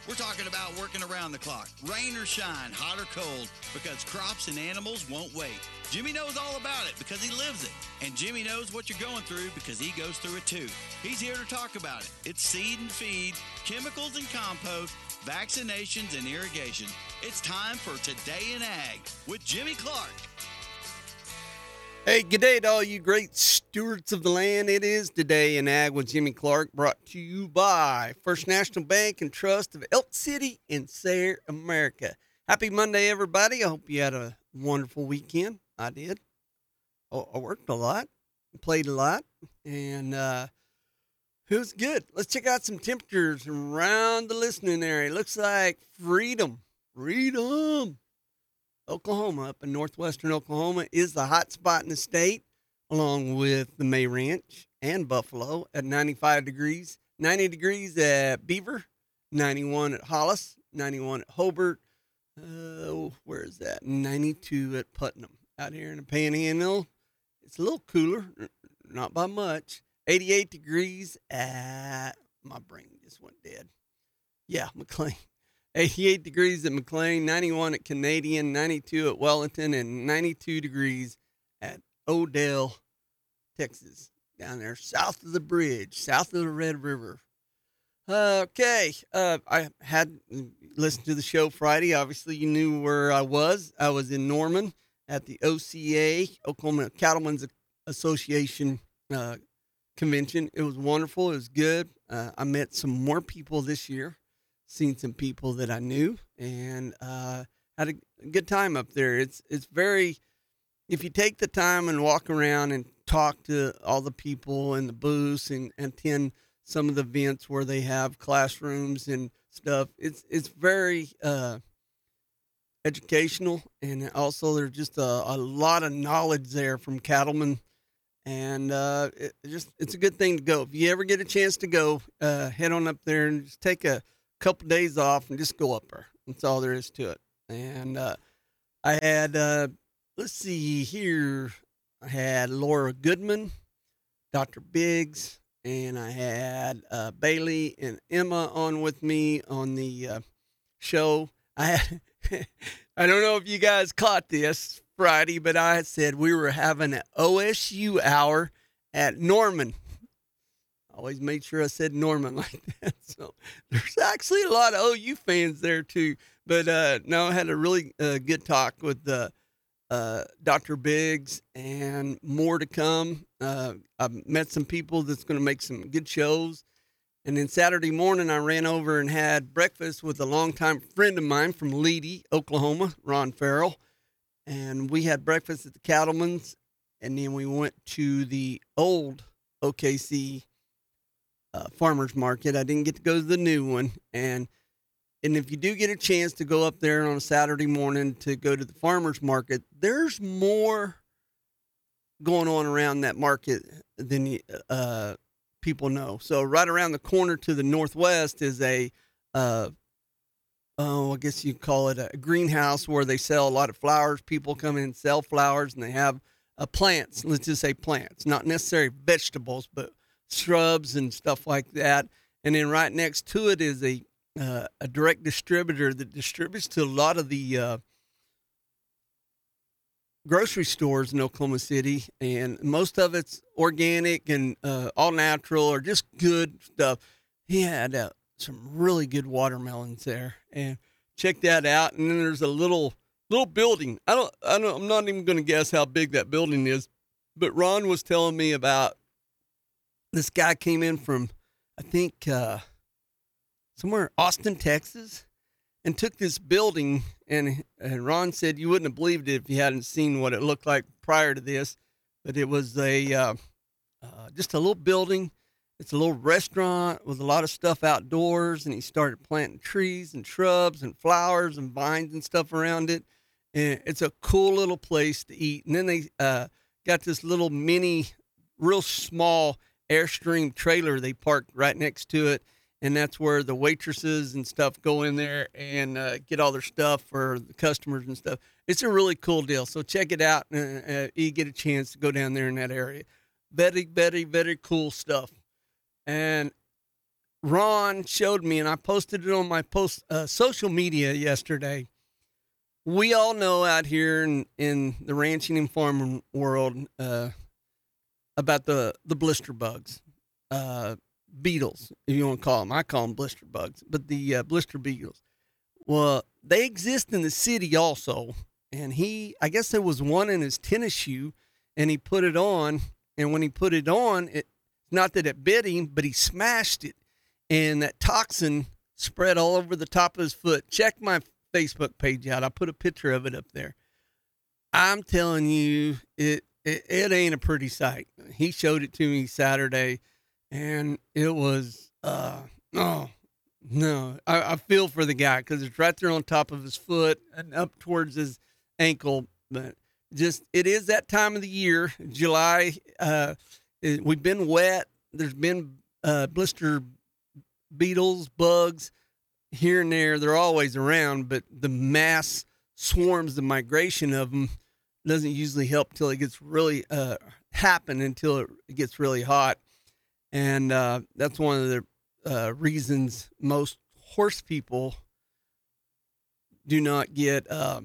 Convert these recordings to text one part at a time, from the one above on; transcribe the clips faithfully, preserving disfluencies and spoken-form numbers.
We're talking about working around the clock, rain or shine, hot or cold, because crops and animals won't wait. Jimmy knows all about it because he lives it. And Jimmy knows what you're going through because he goes through it too. He's here to talk about it. It's seed and feed, chemicals and compost, vaccinations and irrigation. It's time for Today in Ag with Jimmy Clark. Hey, good day to all you great stewards of the land. It is Today in Ag with Jimmy Clark, brought to you by First National Bank and Trust of Elk City in Sayre, America. Happy Monday, everybody. I hope you had a wonderful weekend. I did. Oh, I worked a lot, played a lot, and uh, it was good. Let's check out some temperatures around the listening area. Looks like freedom, freedom. Oklahoma, up in northwestern Oklahoma, is the hot spot in the state, along with the May Ranch and Buffalo at ninety-five degrees, ninety degrees at Beaver, ninety-one at Hollis, ninety-one at Hobart. Uh, where is that? ninety-two at Putnam. Out here in the Panhandle, it's a little cooler, not by much. eighty-eight degrees at, my brain just went dead. Yeah, McLean. eighty-eight degrees at McLean, ninety-one at Canadian, ninety-two at Wellington, and ninety-two degrees at Odell, Texas, down there south of the bridge, south of the Red River. Uh, okay, uh, I had listened to the show Friday. Obviously, you knew where I was. I was in Norman at the O C A, Oklahoma Cattlemen's Association uh, convention. It was wonderful. It was good. Uh, I met some more people this year. Seen some people that I knew, and uh, had a good time up there. It's it's very, if you take the time and walk around and talk to all the people in the booths and, and attend some of the events where they have classrooms and stuff, it's it's very uh, educational, and also there's just a, a lot of knowledge there from cattlemen, and uh, it just it's a good thing to go. If you ever get a chance to go, uh, head on up there and just take a couple days off and just go up there. That's all there is to it. And uh, I had, uh, let's see here, I had Laura Goodman, Doctor Biggs, and I had uh, Bailey and Emma on with me on the uh, show. I had, I don't know if you guys caught this Friday, but I said we were having an O S U hour at Norman. Always made sure I said Norman like that. So there's actually a lot of O U fans there too. But uh, no, I had a really uh, good talk with uh, uh, Doctor Biggs, and more to come. Uh, I've met some people that's going to make some good shows. And then Saturday morning, I ran over and had breakfast with a longtime friend of mine from Leedy, Oklahoma, Ron Farrell. And we had breakfast at the Cattlemen's, and then we went to the old O K C Uh, farmers market. I didn't get to go to the new one, and and if you do get a chance to go up there on a Saturday morning to go to the farmers market, there's more going on around that market than uh, people know. So right around the corner to the northwest is a uh, oh, I guess you call it a greenhouse where they sell a lot of flowers. People come in and sell flowers, and they have uh, plants. Let's just say plants, not necessarily vegetables, but shrubs and stuff like that. And then right next to it is a uh, a direct distributor that distributes to a lot of the uh, grocery stores in Oklahoma City, and most of it's organic and uh, all natural or just good stuff. He had uh, some really good watermelons there, and check that out. And then there's a little little building. I don't I don't I'm not even going to guess how big that building is, but Ron was telling me about. This guy came in from, I think, uh, somewhere, Austin, Texas, and took this building, and, and Ron said you wouldn't have believed it if you hadn't seen what it looked like prior to this, but it was a uh, uh, just a little building. It's a little restaurant with a lot of stuff outdoors, and he started planting trees and shrubs and flowers and vines and stuff around it, and it's a cool little place to eat. And then they uh, got this little mini, real small Airstream trailer they parked right next to it, and that's where the waitresses and stuff go in there and uh, get all their stuff for the customers and stuff. It's a really cool deal, so check it out. Uh, uh, you get a chance to go down there in that area. Very, very, very cool stuff. And Ron showed me, and I posted it on my post uh, social media yesterday. We all know out here in, in the ranching and farming world uh, about the, the blister bugs, uh, beetles, if you want to call them. I call them blister bugs, but the uh, blister beetles. Well, they exist in the city also. And he, I guess there was one in his tennis shoe, and he put it on. And when he put it on, it not that it bit him, but he smashed it. And that toxin spread all over the top of his foot. Check my Facebook page out. I put a picture of it up there. I'm telling you, it it, it ain't a pretty sight. He showed it to me Saturday, and it was, uh, oh, no. I, I feel for the guy because it's right there on top of his foot and up towards his ankle. But just, it is that time of the year, July. Uh, it, we've been wet. There's been uh, blister beetles, bugs here and there. They're always around, but the mass swarms, the migration of them doesn't usually help till it gets really uh, happen until it gets really hot. And uh, that's one of the uh, reasons most horse people do not get uh,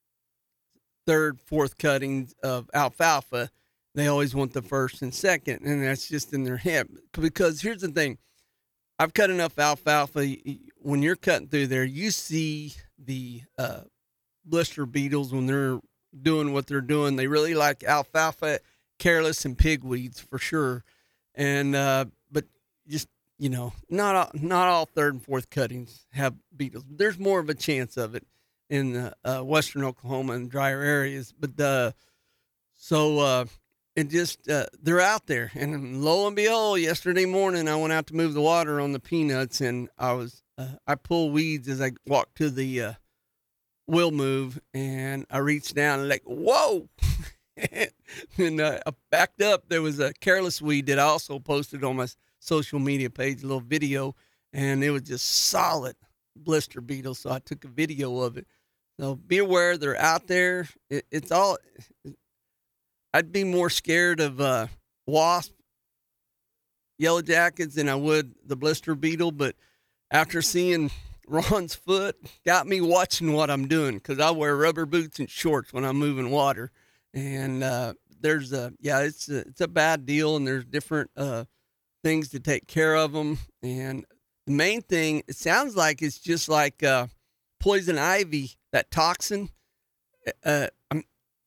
third, fourth cuttings of alfalfa. They always want the first and second, and that's just in their head. Because here's the thing. I've cut enough alfalfa. When you're cutting through there, you see the uh, blister beetles when they're doing what they're doing. They really like alfalfa, careless, and pigweeds for sure. And uh, but just, you know, not all, not all third and fourth cuttings have beetles. There's more of a chance of it in uh, uh, western Oklahoma and drier areas. But uh, so. Uh, And just, uh, they're out there. And lo and behold, yesterday morning, I went out to move the water on the peanuts, and I was, uh, I pull weeds as I walk to the uh, wheel move, and I reached down and like, whoa. and uh, I backed up. There was a careless weed that I also posted on my social media page, a little video, and it was just solid blister beetle. So I took a video of it. So be aware, they're out there. It, it's all... I'd be more scared of uh, wasp, yellow jackets than I would the blister beetle. But after seeing Ron's foot, got me watching what I'm doing because I wear rubber boots and shorts when I'm moving water. And uh, there's a, yeah, it's a, it's a bad deal, and there's different uh, things to take care of them. And the main thing, it sounds like it's just like uh, poison ivy, that toxin. Uh, I'm.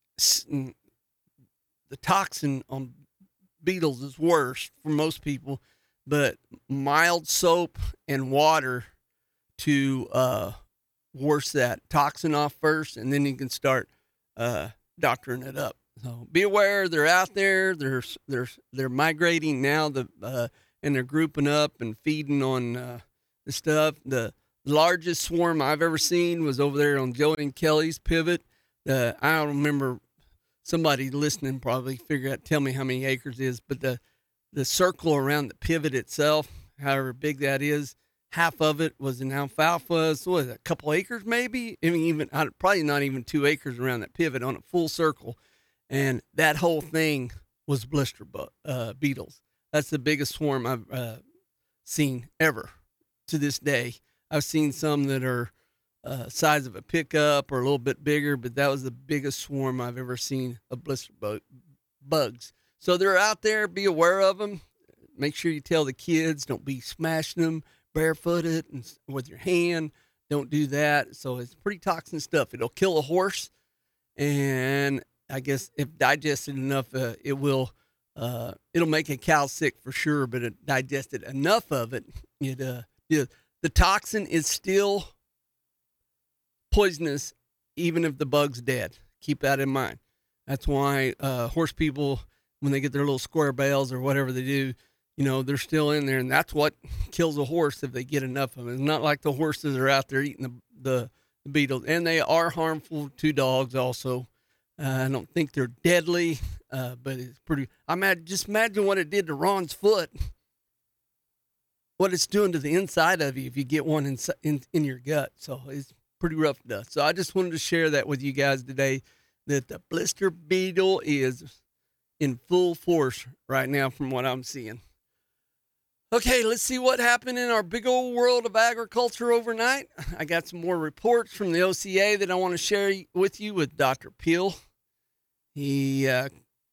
The toxin on beetles is worse for most people, but mild soap and water to uh, wash that toxin off first, and then you can start uh, doctoring it up. So be aware, they're out there. They're they're they're migrating now. The uh, and they're grouping up and feeding on uh, the stuff. The largest swarm I've ever seen was over there on Joey and Kelly's pivot. Uh, I don't remember. Somebody listening probably figure out, tell me how many acres it is, but the, the circle around the pivot itself, however big that is, half of it was in alfalfa. So what is it, a couple acres maybe? I mean, even probably not even two acres around that pivot on a full circle. And that whole thing was blister bu- uh, beetles. That's the biggest swarm I've uh, seen ever to this day. I've seen some that are Uh, size of a pickup or a little bit bigger, but that was the biggest swarm I've ever seen of blister bu- bugs. So they're out there. Be aware of them. Make sure you tell the kids, don't be smashing them barefooted and with your hand. Don't do that. So it's pretty toxic stuff. It'll kill a horse, and I guess if digested enough, uh, it will. Uh, it'll make a cow sick for sure. But it digested enough of it, it uh, yeah, the toxin is still poisonous, even if the bug's dead. Keep that in mind. That's why uh, horse people, when they get their little square bales or whatever they do, you know, they're still in there, and that's what kills a horse if they get enough of it. It's not like the horses are out there eating the the, the beetles, and they are harmful to dogs also. Uh, I don't think they're deadly, uh, but it's pretty. I mean, just imagine what it did to Ron's foot. What it's doing to the inside of you if you get one in in, in your gut. So it's pretty rough stuff. So I just wanted to share that with you guys today, that the blister beetle is in full force right now from what I'm seeing. Okay, let's see what happened in our big old world of agriculture overnight. I got some more reports from the O C A that I want to share with you with Doctor Peel. He, uh,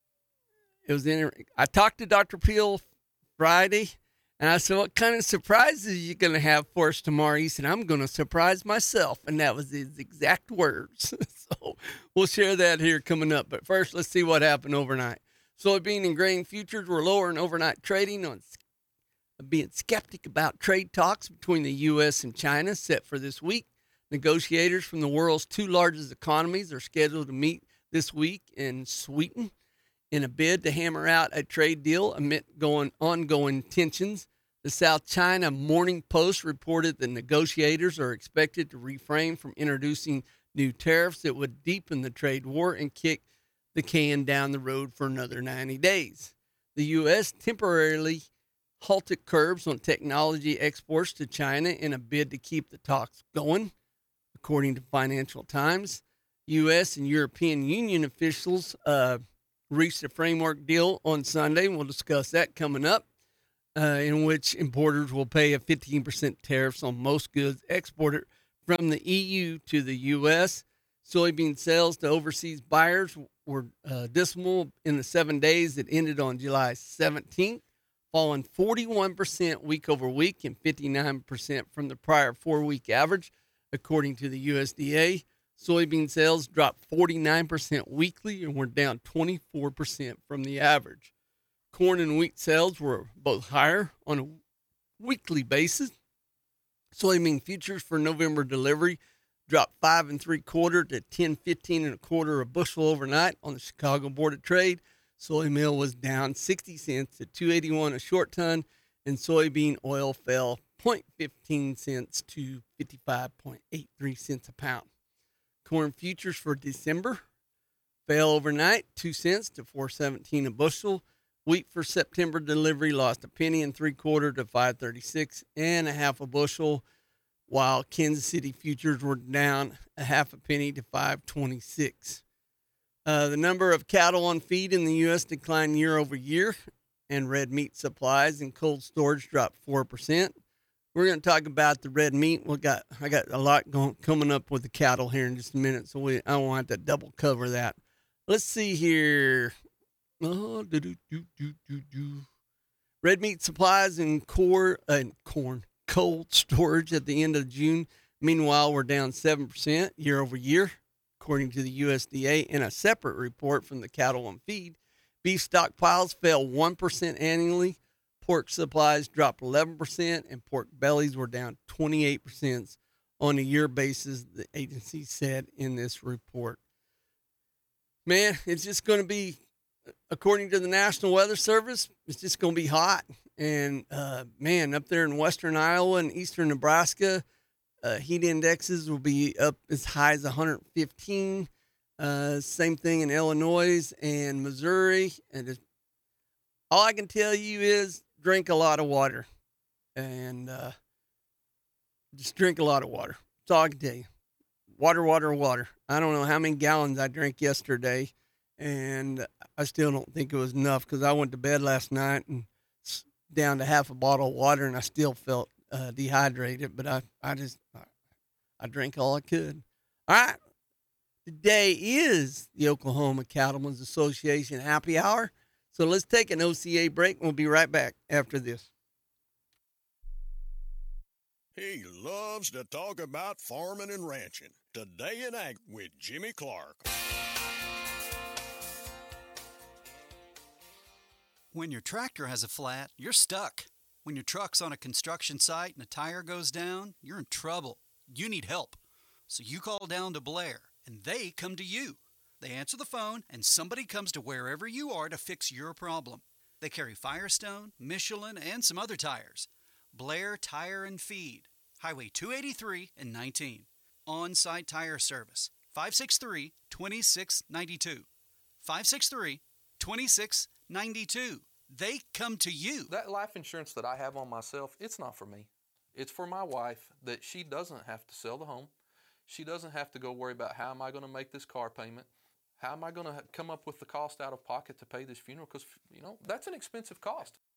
it was in. I talked to Doctor Peel Friday, and I said, "What kind of surprises are you going to have for us tomorrow?" He said, "I'm going to surprise myself," and that was his exact words. So we'll share that here coming up. But first, let's see what happened overnight. Soybean and grain futures were lower in overnight trading on being skeptic about trade talks between the U S and China set for this week. Negotiators from the world's two largest economies are scheduled to meet this week in Sweden in a bid to hammer out a trade deal amid going, ongoing tensions. The South China Morning Post reported that negotiators are expected to refrain from introducing new tariffs that would deepen the trade war and kick the can down the road for another ninety days. The U S temporarily halted curbs on technology exports to China in a bid to keep the talks going, according to Financial Times. U S and European Union officials uh, reached a framework deal on Sunday, and we'll discuss that coming up, uh, in which importers will pay a fifteen percent tariffs on most goods exported from the E U to the U S. Soybean sales to overseas buyers were uh, dismal in the seven days that ended on July seventeenth. Falling forty-one percent week over week and fifty-nine percent from the prior four-week average, according to the U S D A. Soybean sales dropped forty-nine percent weekly and were down twenty-four percent from the average. Corn and wheat sales were both higher on a weekly basis. Soybean futures for November delivery dropped five and three quarter to ten fifteen and a quarter a bushel overnight on the Chicago Board of Trade. Soy meal was down sixty cents to two eighty-one a short ton, and soybean oil fell zero point one five cents to fifty-five point eight three cents a pound. Corn futures for December fell overnight two cents to four seventeen a bushel. Wheat for September delivery lost a penny and three quarter to five thirty-six and a half a bushel, while Kansas City futures were down a half a penny to five twenty-six. Uh, the number of cattle on feed in the U S declined year over year, and red meat supplies and cold storage dropped four percent. We're going to talk about the red meat. We got I got a lot going coming up with the cattle here in just a minute, so we I won't have to double cover that. Let's see here. Oh, do, do, do, do, do, do. Red meat supplies and core and uh, corn cold storage at the end of June. Meanwhile, we're down seven percent year over year, according to the U S D A. In a separate report from the Cattle on Feed, beef stockpiles fell one percent annually, pork supplies dropped eleven percent, and pork bellies were down twenty-eight percent on a year basis, the agency said in this report. Man, it's just going to be, according to the National Weather Service, it's just going to be hot. And, uh, man, up there in western Iowa and eastern Nebraska, Uh, heat indexes will be up as high as one hundred fifteen. Uh, same thing in Illinois and Missouri. And just, all I can tell you is drink a lot of water. And uh, just drink a lot of water. That's all I can tell you. Water, water, water. I don't know how many gallons I drank yesterday. And I still don't think it was enough because I went to bed last night and down to half a bottle of water, and I still felt Uh, dehydrated, but I, I just, I, I drank all I could. All right. Today is the Oklahoma Cattlemen's Association Happy Hour. So let's take an O C A break. We'll be right back after this. He loves to talk about farming and ranching. Today in Ag with Jimmy Clark. When your tractor has a flat, you're stuck. When your truck's on a construction site and a tire goes down, you're in trouble. You need help. So you call down to Blair, and they come to you. They answer the phone, and somebody comes to wherever you are to fix your problem. They carry Firestone, Michelin, and some other tires. Blair Tire and Feed, Highway two eighty-three and nineteen. On-site tire service, five six three, two six nine two. five six three, two six nine two. They come to you. That life insurance that I have on myself, it's not for me. It's for my wife, that she doesn't have to sell the home. She doesn't have to go worry about how am I going to make this car payment? How am I going to come up with the cost out of pocket to pay this funeral? Because, you know, that's an expensive cost.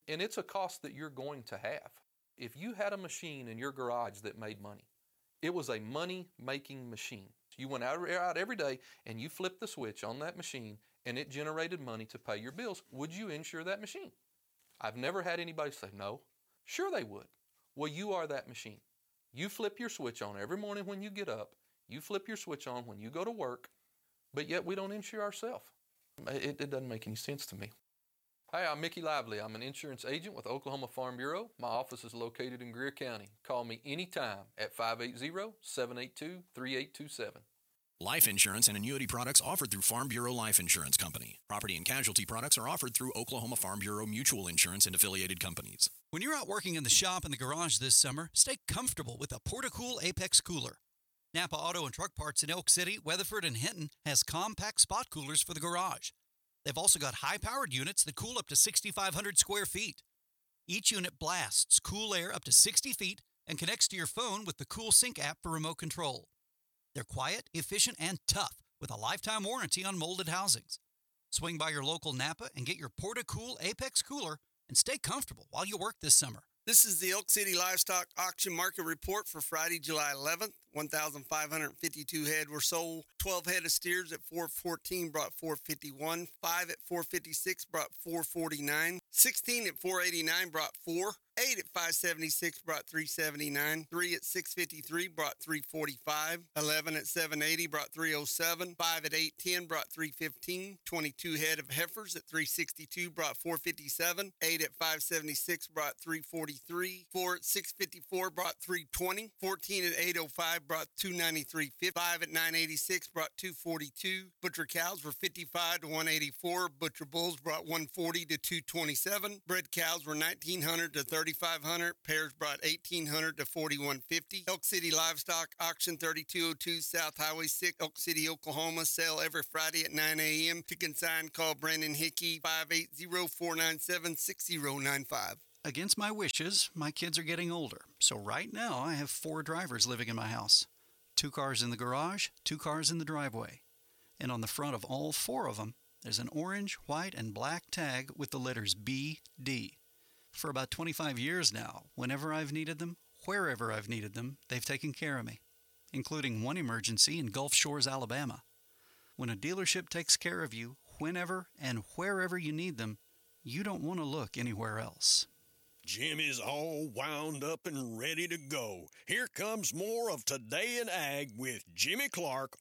And it's a cost that you're going to have. If you had a machine in your garage that made money, it was a money-making machine. You went out, out every day and you flipped the switch on that machine and it generated money to pay your bills. Would you insure that machine? I've never had anybody say no. Sure they would. Well, you are that machine. You flip your switch on every morning when you get up. You flip your switch on when you go to work, but yet we don't insure ourselves. It, it doesn't make any sense to me. Hi, I'm Mickey Lively. I'm an insurance agent with Oklahoma Farm Bureau. My office is located in Greer County. Call me anytime at five eight zero, seven eight two, three eight two seven. Life insurance and annuity products offered through Farm Bureau Life Insurance Company. Property and casualty products are offered through Oklahoma Farm Bureau Mutual Insurance and affiliated companies. When you're out working in the shop and the garage this summer, stay comfortable with a Portacool Apex cooler. Napa Auto and Truck Parts in Elk City, Weatherford, and Hinton has compact spot coolers for the garage. They've also got high-powered units that cool up to sixty-five hundred square feet. Each unit blasts cool air up to sixty feet and connects to your phone with the CoolSync app for remote control. They're quiet, efficient, and tough with a lifetime warranty on molded housings. Swing by your local Napa and get your Portacool Apex cooler and stay comfortable while you work this summer. This is the Elk City Livestock Auction Market Report for Friday, July eleventh. one thousand five hundred fifty-two head were sold. twelve head of steers at four fourteen brought four fifty-one. five at four fifty-six brought four forty-nine. sixteen at four eighty-nine brought four. eight at five seventy-six brought three seventy-nine. three at six fifty-three brought three forty-five. eleven at seven eighty brought three oh seven. five at eight ten brought three fifteen. twenty-two head of heifers at three sixty-two brought four fifty-seven. eight at five seventy-six brought three forty-three. four at six fifty-four brought three twenty. fourteen at eight oh five brought two ninety-three fifty. five at nine eighty-six brought two forty-two. Butcher cows were fifty-five to one eighty-four. Butcher bulls brought one forty to two twenty-seven. Bred cows were nineteen hundred to thirty-five hundred. Pairs brought eighteen hundred to forty-one fifty. Elk City Livestock Auction thirty-two oh two South Highway six, Elk City, Oklahoma. Sale every Friday at nine a.m. To consign, call Brandon Hickey five eight zero, four nine seven, six zero nine five. Against my wishes, my kids are getting older, so right now I have four drivers living in my house. Two cars in the garage, two cars in the driveway. And on the front of all four of them, there's an orange, white, and black tag with the letters B D. For about twenty-five years now, whenever I've needed them, wherever I've needed them, they've taken care of me, including one emergency in Gulf Shores, Alabama. When a dealership takes care of you, whenever and wherever you need them, you don't want to look anywhere else. Jimmy's all wound up and ready to go. Here comes more of Today in Ag with Jimmy Clark.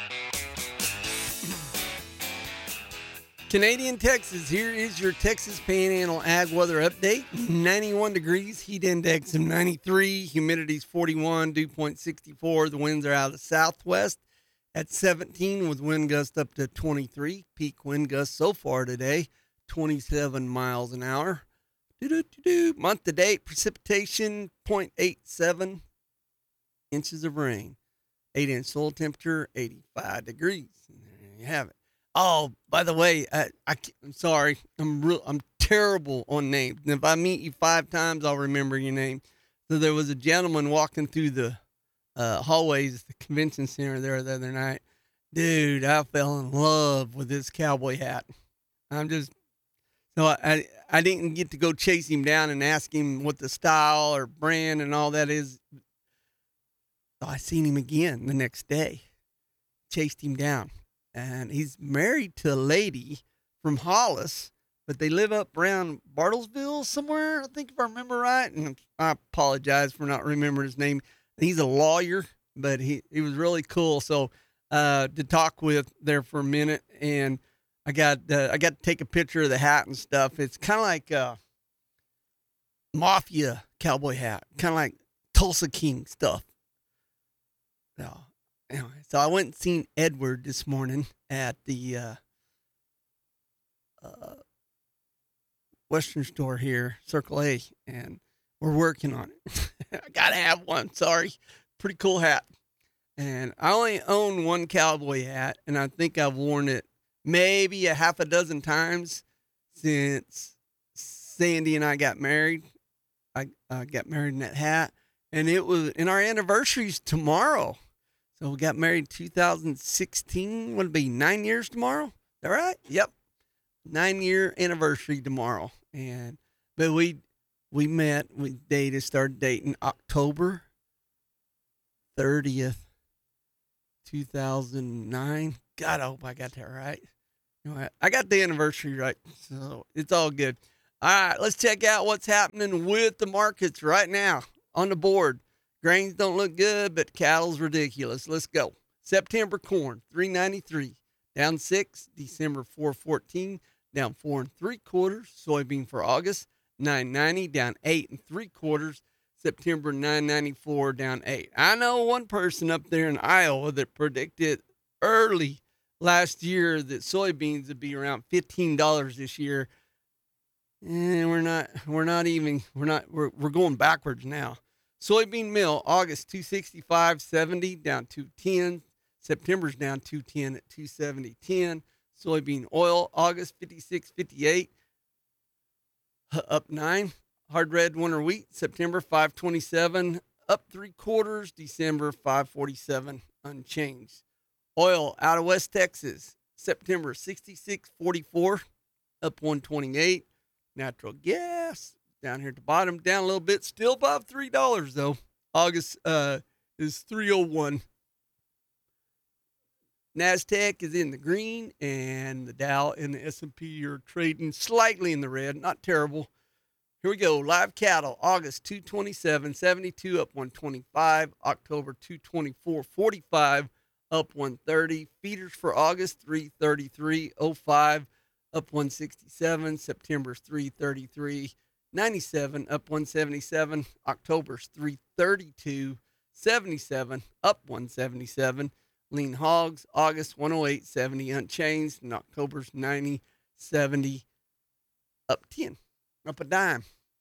Canadian Texas, here is your Texas Panhandle Ag Weather Update. ninety-one degrees, heat index of ninety-three, humidity's forty-one, dew point sixty-four. The winds are out of the southwest at seventeen with wind gusts up to twenty-three. Peak wind gusts so far today, twenty-seven miles an hour. Do-do-do-do. Month to date, precipitation zero point eight seven inches of rain. eight inch soil temperature, eighty-five degrees. And there you have it. Oh, by the way, I, I, I'm sorry. I'm real. I'm terrible on names. And if I meet you five times, I'll remember your name. So there was a gentleman walking through the uh, hallways at the convention center there the other night. Dude, I fell in love with this cowboy hat. I'm just... So I, I I didn't get to go chase him down and ask him what the style or brand and all that is. So I seen him again the next day. Chased him down. And he's married to a lady from Hollis, but they live up around Bartlesville somewhere, I think, if I remember right. And I apologize for not remembering his name. He's a lawyer, but he, he was really cool. So uh, to talk with there for a minute, and I got uh, I got to take a picture of the hat and stuff. It's kind of like a mafia cowboy hat, kind of like Tulsa King stuff. So, anyway, so I went and seen Edward this morning at the uh, uh, Western store here, Circle A, and we're working on it. I gotta have one. Sorry, pretty cool hat. And I only own one cowboy hat, and I think I've worn it maybe a half a dozen times since Sandy and I got married. I uh, got married in that hat, and it was, and our anniversary's tomorrow. So we got married two thousand sixteen. Would it be nine years tomorrow? Is that right? Yep. Nine year anniversary tomorrow. And But we we met, we dated, started dating October thirtieth, two thousand nine. God, I hope I got that right. You know, I, I got the anniversary right, so it's all good. All right, let's check out what's happening with the markets right now on the board. Grains don't look good, but cattle's ridiculous. Let's go. September corn, three ninety-three, down six. December, four fourteen, down four and three quarters. Soybean for August, nine ninety, down eight and three quarters. September, nine ninety-four, down eight. I know one person up there in Iowa that predicted early last year that soybeans would be around fifteen dollars this year. And we're not, we're not even, we're not, we're, we're going backwards now. Soybean meal, August, two sixty-five seventy, down two ten. September's down two ten at two seventy ten. Soybean oil, August, fifty-six fifty-eight, up nine. Hard red winter wheat, September, five twenty-seven, up three quarters. December, five forty-seven, unchanged. Oil out of West Texas, September, sixty-six forty-four, up one twenty-eight. Natural gas down here at the bottom, down a little bit, still above three dollars though. August uh, is three oh one. NASDAQ is in the green, and the Dow and the S and P are trading slightly in the red, not terrible. Here we go. Live cattle, August two twenty-seven seventy-two, up one twenty-five. October two twenty-four forty-five, up one thirty. Feeders for August, three thirty-three oh five, up one sixty-seven. September's three thirty-three ninety-seven, up one seventy-seven. October's three thirty-two seventy-seven, up one seventy-seven. Lean hogs, August one oh eight seventy, unchanged, and October's ninety seventy, up ten, up a dime.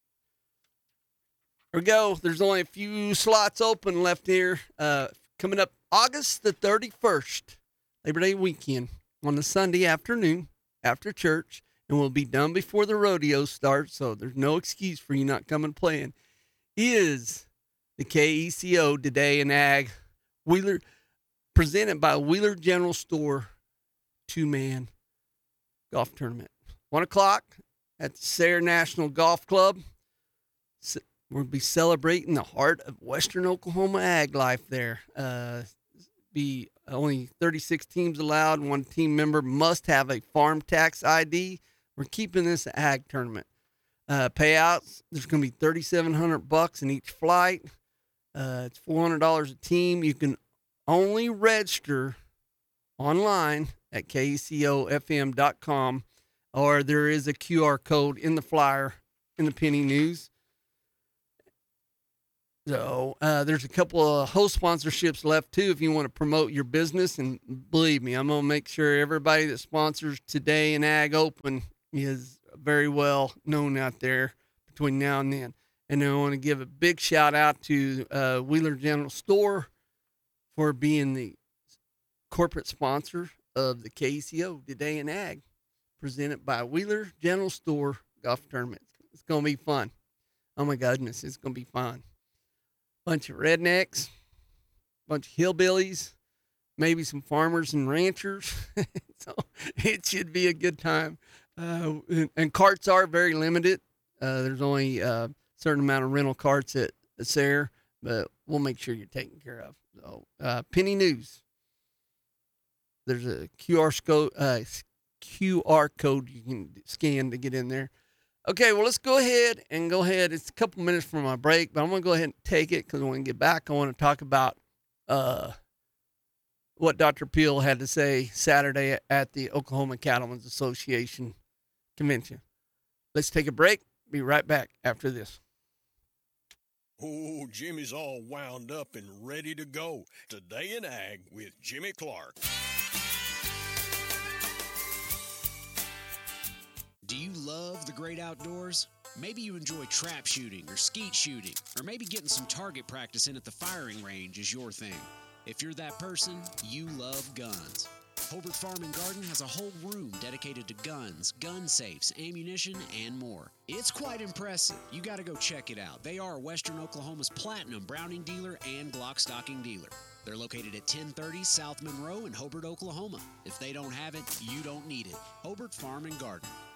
Here we go. There's only a few slots open left here. Uh, coming up August the thirty-first, Labor Day weekend, on the Sunday afternoon after church, and we'll be done before the rodeo starts, so there's no excuse for you not coming playing, is the K E C O Today in Ag Wheeler, presented by Wheeler General Store two-man golf tournament. One o'clock at the Sayre National Golf Club. We'll be celebrating the heart of Western Oklahoma ag life there. Uh, be only thirty-six teams allowed. One team member must have a farm tax I D. We're keeping this an ag tournament. Uh, payouts, there's going to be thirty-seven hundred bucks in each flight. Uh, it's four hundred dollars a team. You can only register online at K E C O F M dot com, or there is a Q R code in the flyer in the Penny News. So uh, there's a couple of host sponsorships left too if you want to promote your business. And believe me, I'm going to make sure everybody that sponsors Today in Ag Open is very well known out there between now and then. And I want to give a big shout out to uh, Wheeler General Store for being the corporate sponsor of the K E C O Today in Ag, presented by Wheeler General Store Golf Tournament. It's going to be fun. Oh my goodness, it's going to be fun. Bunch of rednecks, bunch of hillbillies, maybe some farmers and ranchers. So it should be a good time. Uh, and, and carts are very limited. Uh, there's only a certain amount of rental carts at the Sayre, but we'll make sure you're taken care of. So, uh, Penny News. There's a Q R, sco- uh, Q R code you can scan to get in there. Okay, well, let's go ahead and go ahead. It's a couple minutes from my break, but I'm going to go ahead and take it because when we get back, I want to talk about uh, what Doctor Peel had to say Saturday at the Oklahoma Cattlemen's Association convention. Let's take a break. Be right back after this. Oh, Jimmy's all wound up and ready to go. Today in Ag with Jimmy Clark. Do you love the great outdoors? Maybe you enjoy trap shooting or skeet shooting, or maybe getting some target practice in at the firing range is your thing. If you're that person, you love guns. Hobart Farm and Garden has a whole room dedicated to guns, gun safes, ammunition, and more. It's quite impressive. You got to go check it out. They are Western Oklahoma's platinum Browning dealer and Glock stocking dealer. They're located at ten thirty South Monroe in Hobart, Oklahoma. If they don't have it, you don't need it. Hobart Farm and Garden.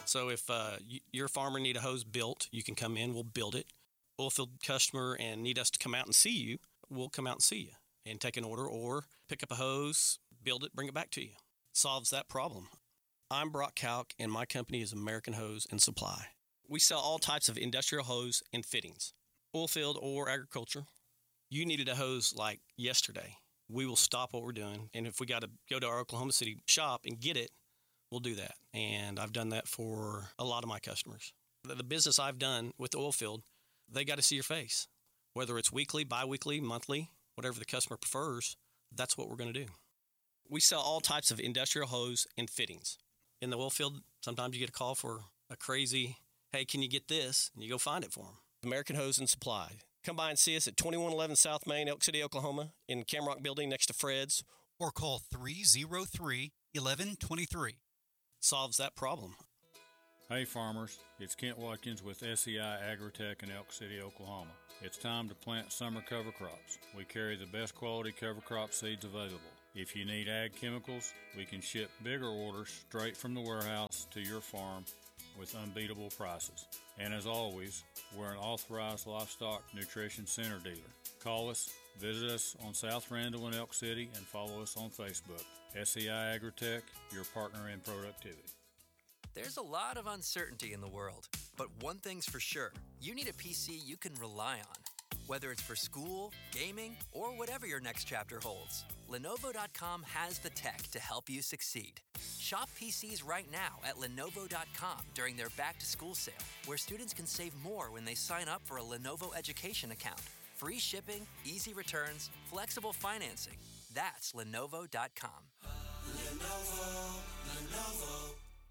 So if uh, y- your farmer need a hose built, you can come in, we'll build it. Oilfield customer and need us to come out and see you, we'll come out and see you and take an order or pick up a hose, build it, bring it back to you. Solves that problem. I'm Brock Kalk, and my company is American Hose and Supply. We sell all types of industrial hose and fittings, oilfield or agriculture. You needed a hose like yesterday. We will stop what we're doing, and if we got to go to our Oklahoma City shop and get it, we'll do that. And I've done that for a lot of my customers. The, the business I've done with the oilfield, they got to see your face. Whether it's weekly, bi-weekly, monthly, whatever the customer prefers, that's what we're going to do. We sell all types of industrial hose and fittings. In the oil field, sometimes you get a call for a crazy, hey, can you get this? And you go find it for them. American Hose and Supply. Come by and see us at twenty-one eleven South Main, Elk City, Oklahoma, in Camrock Building next to Fred's. Or call three oh three, eleven twenty-three. Solves that problem. Hey farmers, it's Kent Watkins with S E I Agritech in Elk City, Oklahoma. It's time to plant summer cover crops. We carry the best quality cover crop seeds available. If you need ag chemicals, we can ship bigger orders straight from the warehouse to your farm with unbeatable prices. And as always, we're an authorized livestock nutrition center dealer. Call us, visit us on South Randall in Elk City, and follow us on Facebook. S E I Agritech, your partner in productivity. There's a lot of uncertainty in the world, but one thing's for sure, you need a P C you can rely on. Whether it's for school, gaming, or whatever your next chapter holds, Lenovo dot com has the tech to help you succeed. Shop P Cs right now at Lenovo dot com during their back-to-school sale, where students can save more when they sign up for a Lenovo education account. Free shipping, easy returns, flexible financing. That's Lenovo dot com. Lenovo, Lenovo.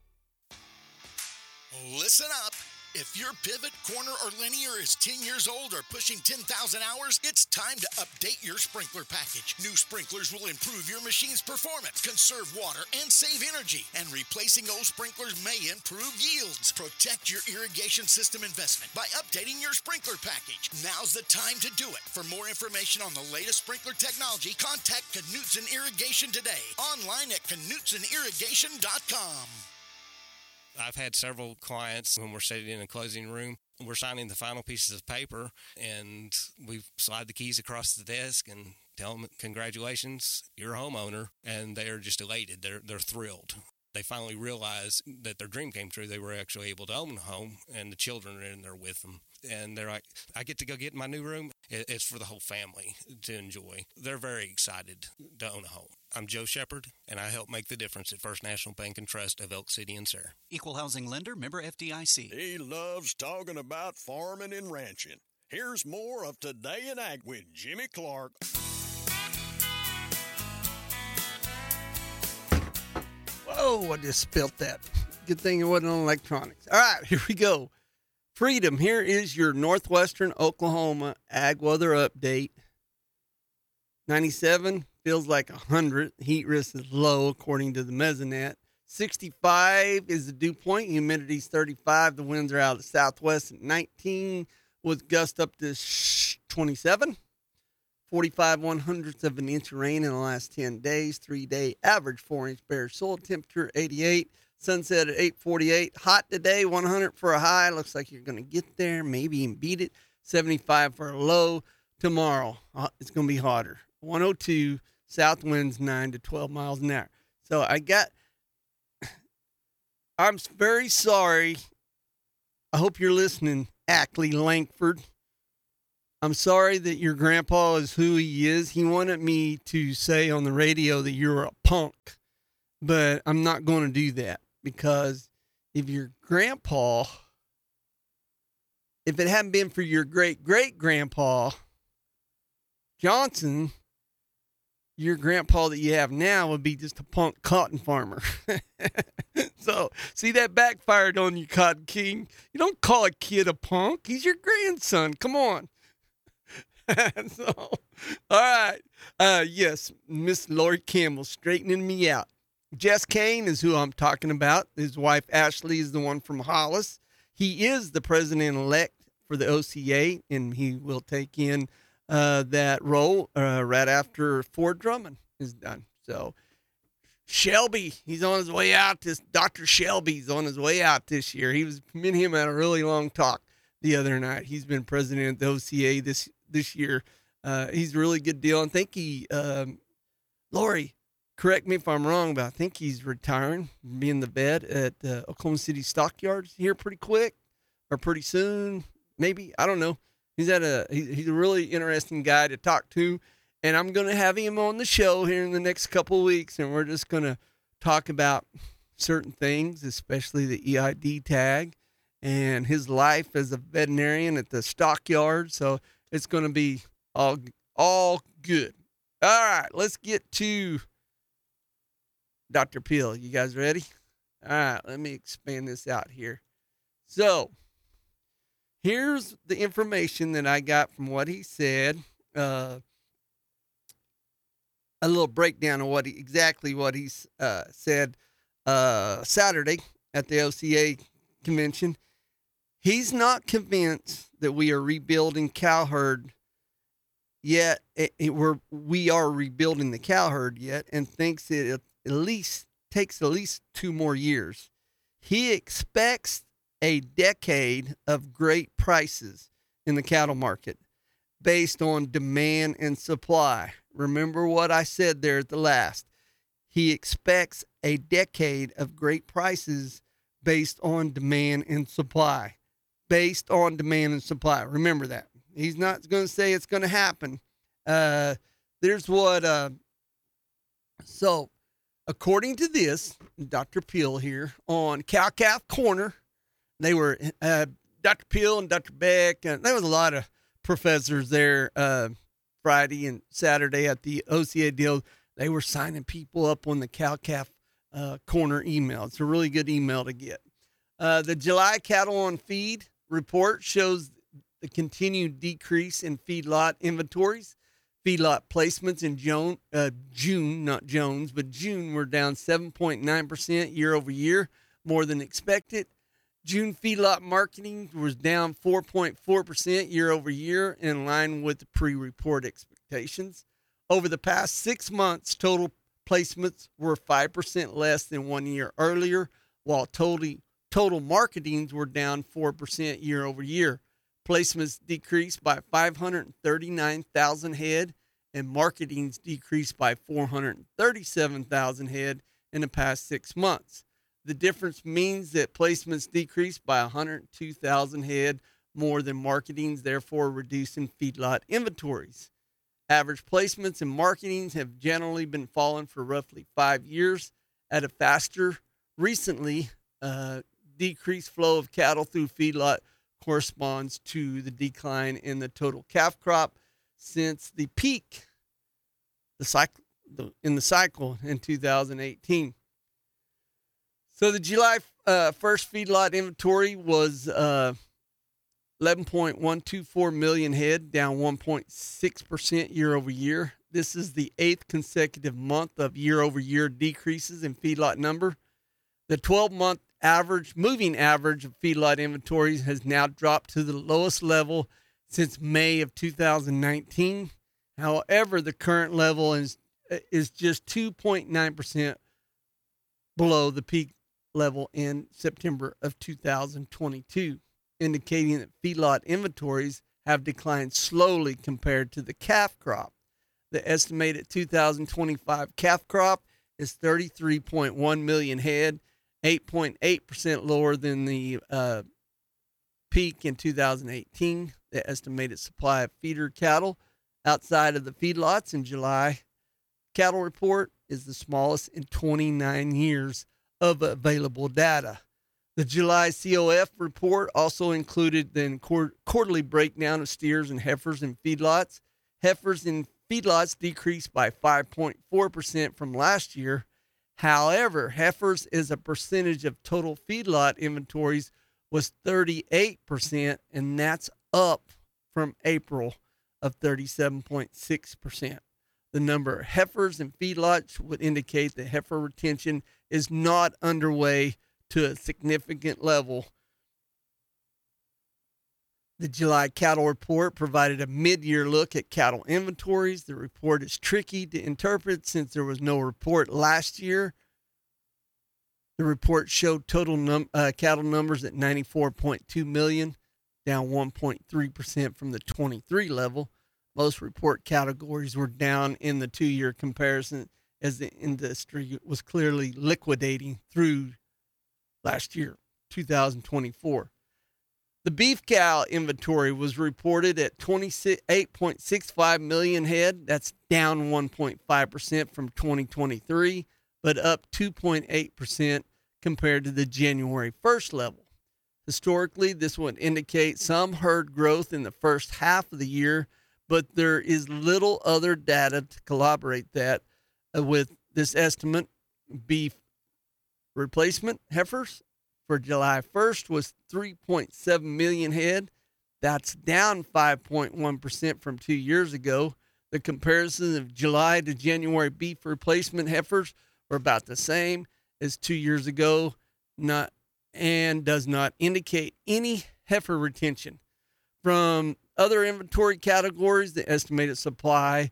Listen up. If your pivot, corner, or linear is ten years old or pushing ten thousand hours, it's time to update your sprinkler package. New sprinklers will improve your machine's performance, conserve water, and save energy. And replacing old sprinklers may improve yields. Protect your irrigation system investment by updating your sprinkler package. Now's the time to do it. For more information on the latest sprinkler technology, contact Knutson Irrigation today. Online at Knutson Irrigation dot com. I've had several clients when we're sitting in a closing room, we're signing the final pieces of paper, and we slide the keys across the desk and tell them, congratulations, you're a homeowner, and they're just elated. They're they're thrilled. They finally realize that their dream came true. They were actually able to own a home, and the children are in there with them. And they're like, I get to go get in my new room. It's for the whole family to enjoy. They're very excited to own a home. I'm Joe Shepard, and I help make the difference at First National Bank and Trust of Elk City and Sayre. Equal housing lender, member F D I C. He loves talking about farming and ranching. Here's more of Today in Ag with Jimmy Clark. Whoa, I just spilt that. Good thing it wasn't on electronics. All right, here we go. Freedom, here is your Northwestern Oklahoma ag weather update. ninety-seven feels like one hundred. Heat risk is low, according to the Mesonet. sixty-five is the dew point. Humidity's thirty-five. The winds are out of the southwest at nineteen, with gust up to twenty-seven. forty-five one hundredths of an inch of rain in the last ten days. Three-day average four-inch bare soil temperature, eighty-eight. Sunset at eight forty-eight. Hot today, one hundred for a high. Looks like you're going to get there, maybe even beat it. seventy-five for a low. Tomorrow, it's going to be hotter. one oh two, south winds nine to twelve miles an hour. So I got, I'm very sorry. I hope you're listening, Ackley Langford. I'm sorry that your grandpa is who he is. He wanted me to say on the radio that you're a punk, but I'm not going to do that, because if your grandpa, if it hadn't been for your great-great-grandpa Johnson, your grandpa that you have now would be just a punk cotton farmer. So, see, that backfired on you, Cotton King. You don't call a kid a punk. He's your grandson. Come on. So, all right. Uh, yes, Miss Lori Campbell straightening me out. Jess Kane is who I'm talking about. His wife, Ashley, is the one from Hollis. He is the president-elect for the O C A, and he will take in uh, that role uh, right after Ford Drummond is done. So, Shelby, he's on his way out. This Doctor Shelby's on his way out this year. He was me and him had a really long talk the other night. He's been president of the O C A this this year. Uh, he's a really good deal. And I think he, um, Lori, correct me if I'm wrong, but I think he's retiring, being the vet at uh, Oklahoma City Stockyards here pretty quick or pretty soon, maybe. I don't know. He's at a he, he's a really interesting guy to talk to. And I'm going to have him on the show here in the next couple of weeks, and we're just going to talk about certain things, especially the E I D tag and his life as a veterinarian at the stockyard. So it's going to be all, all good. All right, let's get to Doctor Peel. You guys ready? All right, let me expand this out here. So here's the information that I got from what he said. Uh, a little breakdown of what he, exactly what he uh, said uh, Saturday at the O C A convention. He's not convinced that we are rebuilding cow herd yet. It, it, we're, we are rebuilding the cow herd yet, and thinks it at least takes at least two more years. He expects a decade of great prices in the cattle market based on demand and supply. Remember what I said there at the last. He expects a decade of great prices based on demand and supply. Based on demand and supply. Remember that. He's not going to say it's going to happen. Uh, there's what, uh, so according to this, Doctor Peel here on Cow Calf Corner, they were, uh, Doctor Peel and Doctor Beck, and there was a lot of professors there, uh, Friday and Saturday at the O C A deal. They were signing people up on the Cow Calf uh, Corner email. It's a really good email to get. Uh, the July cattle on feed report shows the continued decrease in feedlot inventories. Feedlot placements in June, uh, June, not Jones, but June were down seven point nine percent year over year, more than expected. June feedlot marketing was down four point four percent year over year, in line with the pre-report expectations. Over the past six months, total placements were five percent less than one year earlier, while total, total marketings were down four percent year over year. Placements decreased by five hundred thirty-nine thousand head, and marketings decreased by four hundred thirty-seven thousand head in the past six months. The difference means that placements decreased by one hundred two thousand head more than marketings, therefore reducing feedlot inventories. Average placements and marketings have generally been falling for roughly five years at a faster. Recently, uh, decreased flow of cattle through feedlot corresponds to the decline in the total calf crop since the peak the cycle, the, in the cycle in two thousand eighteen. So the July uh, first feedlot inventory was uh, eleven point one two four million head, down one point six percent year over year. This is the eighth consecutive month of year over year decreases in feedlot number. The twelve-month average, moving average of feedlot inventories has now dropped to the lowest level since May of two thousand nineteen. However, the current level is is just two point nine percent below the peak level in September of two thousand twenty-two, indicating that feedlot inventories have declined slowly compared to the calf crop. The estimated two thousand twenty-five calf crop is thirty-three point one million head, eight point eight percent lower than the uh, peak in two thousand eighteen. The estimated supply of feeder cattle outside of the feedlots in July cattle report is the smallest in twenty-nine years of available data. The July C O F report also included the quarterly breakdown of steers and heifers in feedlots. Heifers in feedlots decreased by five point four percent from last year. However, heifers as a percentage of total feedlot inventories was thirty-eight percent, and that's up from April of thirty-seven point six percent. The number of heifers in feedlots would indicate that heifer retention is not underway to a significant level. The July cattle report provided a mid-year look at cattle inventories. The report is tricky to interpret since there was no report last year. The report showed total num- uh, cattle numbers at ninety-four point two million, down one point three percent from the twenty-three level. Most report categories were down in the two-year comparison as the industry was clearly liquidating through last year, two thousand twenty-four. The beef cow inventory was reported at twenty-eight point six five million head. That's down one point five percent from twenty twenty-three, but up two point eight percent compared to the January first level. Historically, this would indicate some herd growth in the first half of the year, but there is little other data to corroborate that. Uh, with this estimate, beef replacement heifers for July first was three point seven million head. That's down five point one percent from two years ago. The comparison of July to January beef replacement heifers were about the same as two years ago, not and does not indicate any heifer retention. From other inventory categories, the estimated supply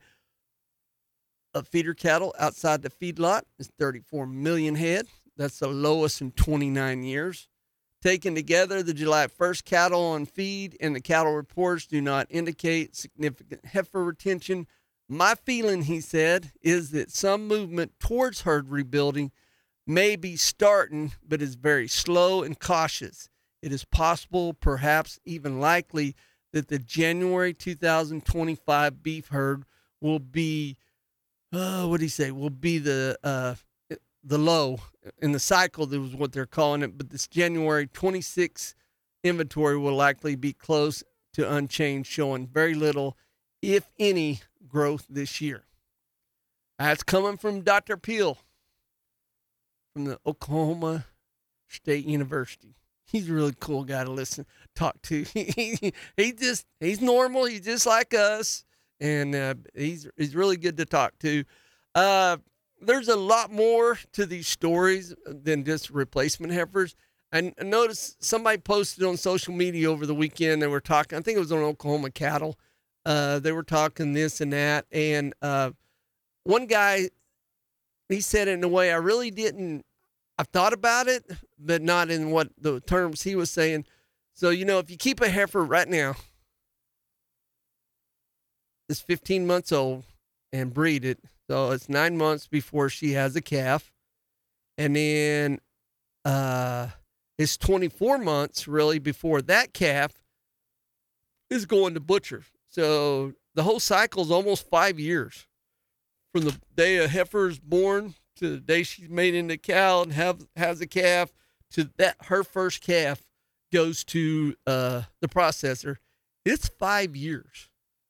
of feeder cattle outside the feedlot is thirty-four million head. That's the lowest in twenty-nine years. Taken together, the July first cattle on feed and the cattle reports do not indicate significant heifer retention. My feeling, he said, is that some movement towards herd rebuilding may be starting, but is very slow and cautious. It is possible, perhaps even likely, that the January two thousand twenty-five beef herd will be, uh, what do you say, will be the uh, the low in the cycle. That was what they're calling it. But this January twenty-sixth inventory will likely be close to unchanged, showing very little, if any, growth this year. That's coming from Doctor Peel from the Oklahoma State University. He's a really cool guy to listen, talk to. he, he just, he's normal. He's just like us. And uh, he's, he's really good to talk to. Uh, there's a lot more to these stories than just replacement heifers. I noticed somebody posted on social media over the weekend. They were talking, I think it was on Oklahoma cattle. Uh, they were talking this and that. And uh, one guy, he said it in a way I really didn't, I've thought about it, but not in what the terms he was saying. So, you know, if you keep a heifer right now, it's fifteen months old, and breed it. So it's nine months before she has a calf. And then uh, it's twenty-four months really before that calf is going to butcher. So the whole cycle is almost five years from the day a heifer is born to the day she's made into a cow and have has a calf to that her first calf goes to uh, the processor. It's five years.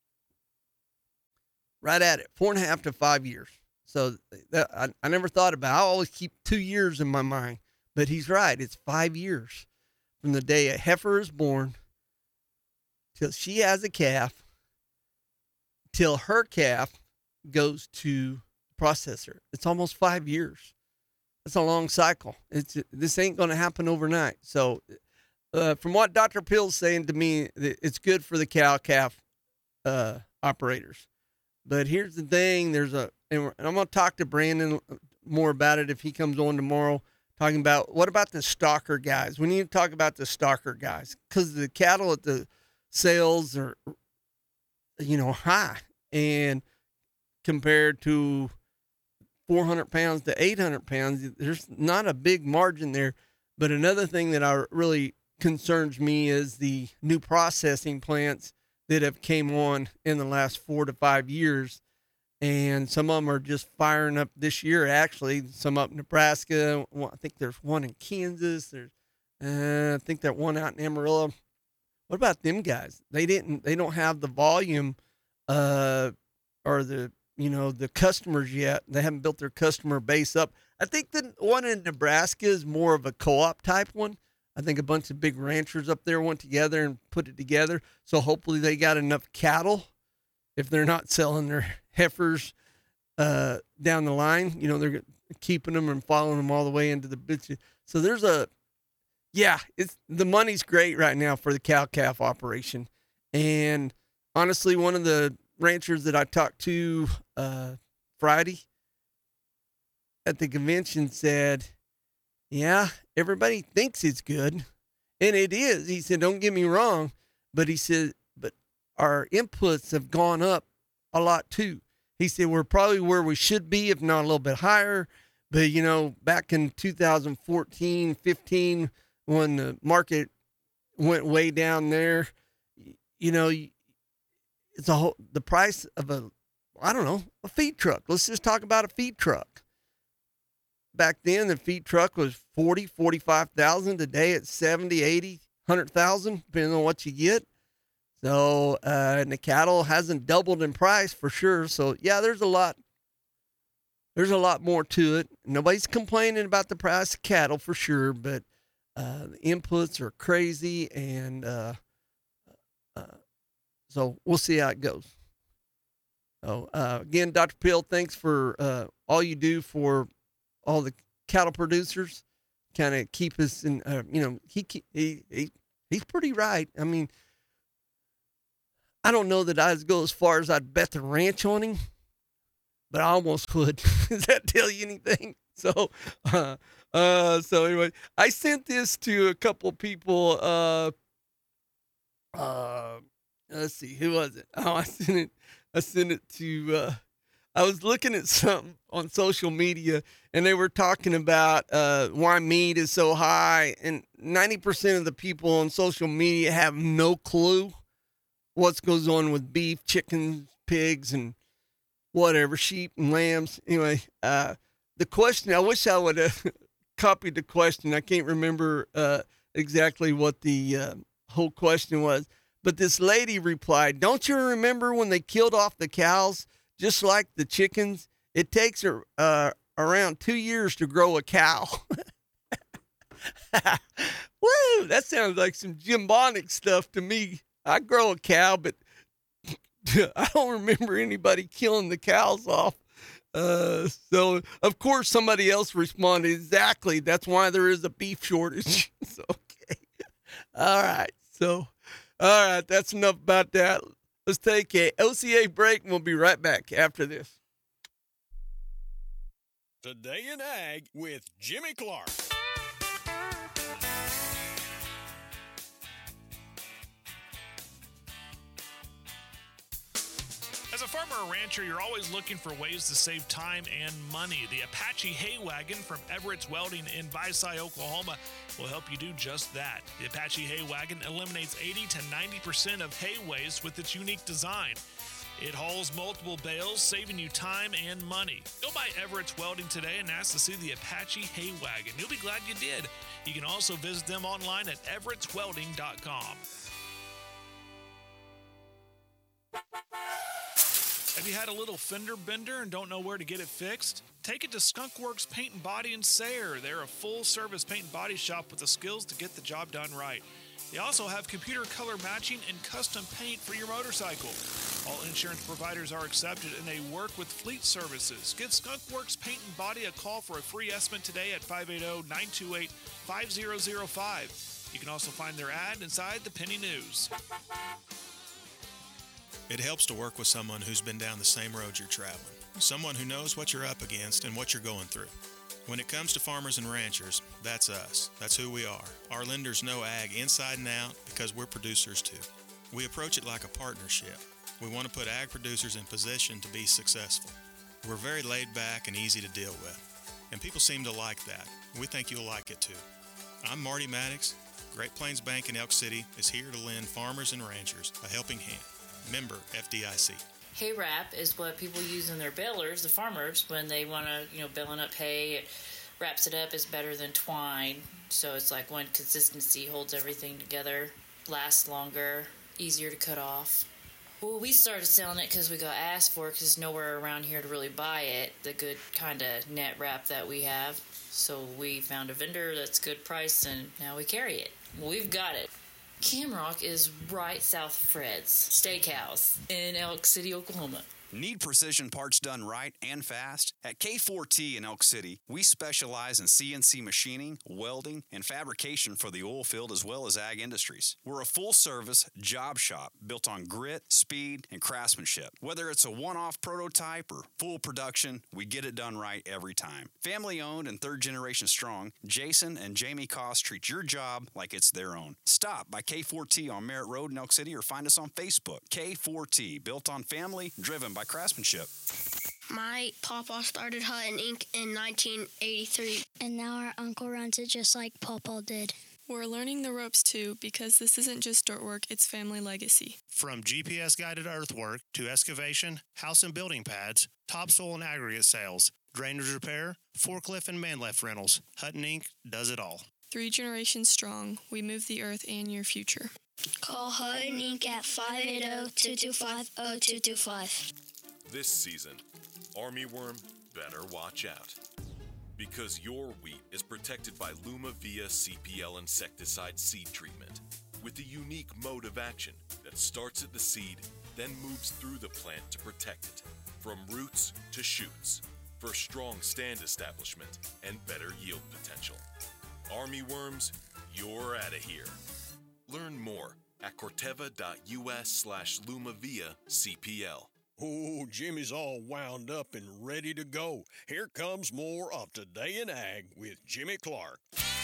Right at it, four and a half to five years. So that, I, I never thought about it. I always keep two years in my mind. But he's right. It's five years from the day a heifer is born till she has a calf, till her calf goes to the processor. It's almost five years. That's a long cycle. It's This ain't going to happen overnight. So uh, from what Doctor Peel's saying to me, it's good for the cow-calf uh, operators. But here's the thing, there's a, and I'm going to talk to Brandon more about it if he comes on tomorrow, talking about what about the stalker guys? We need to talk about the stalker guys because the cattle at the sales are, you know, high. And compared to four hundred pounds to eight hundred pounds, there's not a big margin there. But another thing that I really concerns me is the new processing plants that have came on in the last four to five years. And some of them are just firing up this year, actually. Some up in Nebraska. I think there's one in Kansas. There's, uh, I think there's one out in Amarillo. What about them guys? They didn't, they don't have the volume uh, or the, you know, the customers yet. They haven't built their customer base up. I think the one in Nebraska is more of a co-op type one. I think a bunch of big ranchers up there went together and put it together. So hopefully they got enough cattle if they're not selling their heifers uh, down the line. You know, they're keeping them and following them all the way into the bitch. So there's a, yeah, it's the money's great right now for the cow-calf operation. And honestly, one of the ranchers that I talked to uh, Friday at the convention said, yeah, everybody thinks it's good. And it is. He said, don't get me wrong. But he said, but our inputs have gone up a lot too. He said, we're probably where we should be, if not a little bit higher. But, you know, back in two thousand fourteen, fifteen, when the market went way down there, you know, it's a whole, the price of a, I don't know, a feed truck. Let's just talk about a feed truck. Back then, the feed truck was forty, forty-five thousand. Today, it's seventy, eighty, one hundred thousand, depending on what you get. So, uh, and the cattle hasn't doubled in price for sure. So, yeah, there's a lot. There's a lot more to it. Nobody's complaining about the price of cattle for sure, but uh, the inputs are crazy, and uh, uh, so we'll see how it goes. So, uh, again, Doctor Pill, thanks for uh, all you do for all the cattle producers. Kind of keep us in, uh, you know, he, he he he's pretty right. I mean, I don't know that I'd go as far as I'd bet the ranch on him, but I almost would. Does that tell you anything? So, uh, uh, so anyway, I sent this to a couple of people. Uh, uh, let's see, who was it? Oh, I sent it. I sent it to. Uh, I was looking at something on social media, and they were talking about uh, why meat is so high, and ninety percent of the people on social media have no clue what goes on with beef, chickens, pigs, and whatever, sheep and lambs. Anyway, uh, the question, I wish I would have copied the question. I can't remember uh, exactly what the uh, whole question was, but this lady replied, don't you remember when they killed off the cows? Just like the chickens, it takes uh, around two years to grow a cow. Woo! That sounds like some Jim Bonnick stuff to me. I grow a cow, but I don't remember anybody killing the cows off. Uh, so, of course, somebody else responded, exactly. That's why there is a beef shortage. So, okay. All right. So, all right. That's enough about that. Let's take a O C A break, and we'll be right back after this. Today in Ag with Jimmy Clark. As a farmer or rancher, you're always looking for ways to save time and money. The Apache Hay Wagon from Everett's Welding in Visay, Oklahoma will help you do just that. The Apache Hay Wagon eliminates eighty to ninety percent of hay waste with its unique design. It hauls multiple bales, saving you time and money. Go by Everett's Welding today and ask to see the Apache Hay Wagon. You'll be glad you did. You can also visit them online at everetts welding dot com. Have you had a little fender bender and don't know where to get it fixed? Take it to Skunk Works Paint and Body in Sayre. They're a full-service paint and body shop with the skills to get the job done right. They also have computer color matching and custom paint for your motorcycle. All insurance providers are accepted and they work with fleet services. Give Skunk Works Paint and Body a call for a free estimate today at five eight zero, nine two eight, five zero zero five. You can also find their ad inside the Penny News. It helps to work with someone who's been down the same road you're traveling, someone who knows what you're up against and what you're going through. When it comes to farmers and ranchers, that's us. That's who we are. Our lenders know ag inside and out because we're producers too. We approach it like a partnership. We want to put ag producers in position to be successful. We're very laid back and easy to deal with, and people seem to like that. We think you'll like it too. I'm Marty Maddox. Great Plains Bank in Elk City is here to lend farmers and ranchers a helping hand. Member F D I C. Hay wrap is what people use in their balers, the farmers, when they want to, you know, baling up hay. It wraps it up. Is better than twine. So it's like one consistency, holds everything together, lasts longer, easier to cut off. Well, we started selling it because we got asked for it because there's nowhere around here to really buy it, the good kind of net wrap that we have. So we found a vendor that's good price, and now we carry it. Well, we've got it. Camrock is right south of Fred's Steakhouse in Elk City, Oklahoma. Need precision parts done right and fast? At K four T in Elk City, we specialize in C N C machining, welding, and fabrication for the oil field as well as ag industries. We're a full-service job shop built on grit, speed, and craftsmanship. Whether it's a one-off prototype or full production, we get it done right every time. Family-owned and third-generation strong, Jason and Jamie Koss treat your job like it's their own. Stop by K four T on Merritt Road in Elk City or find us on Facebook. K four T, built on family, driven by craftsmanship. My papa started Hutton Incorporated in nineteen eighty-three. And now our uncle runs it just like Papa did. We're learning the ropes too because this isn't just dirt work, it's family legacy. From G P S-guided earthwork to excavation, house and building pads, topsoil and aggregate sales, drainage repair, forklift and man lift rentals, Hutton Incorporated does it all. Three generations strong, we move the earth and your future. Call Hutton Incorporated at five eight zero, two two five, zero two two five. This season, armyworm better watch out. Because your wheat is protected by Lumavia C P L insecticide seed treatment with a unique mode of action that starts at the seed, then moves through the plant to protect it, from roots to shoots, for strong stand establishment and better yield potential. Armyworms, you're out of here. Learn more at corteva.us slash Lumavia CPL. Oh, Jimmy's all wound up and ready to go. Here comes more of Today in Ag with Jimmy Clark.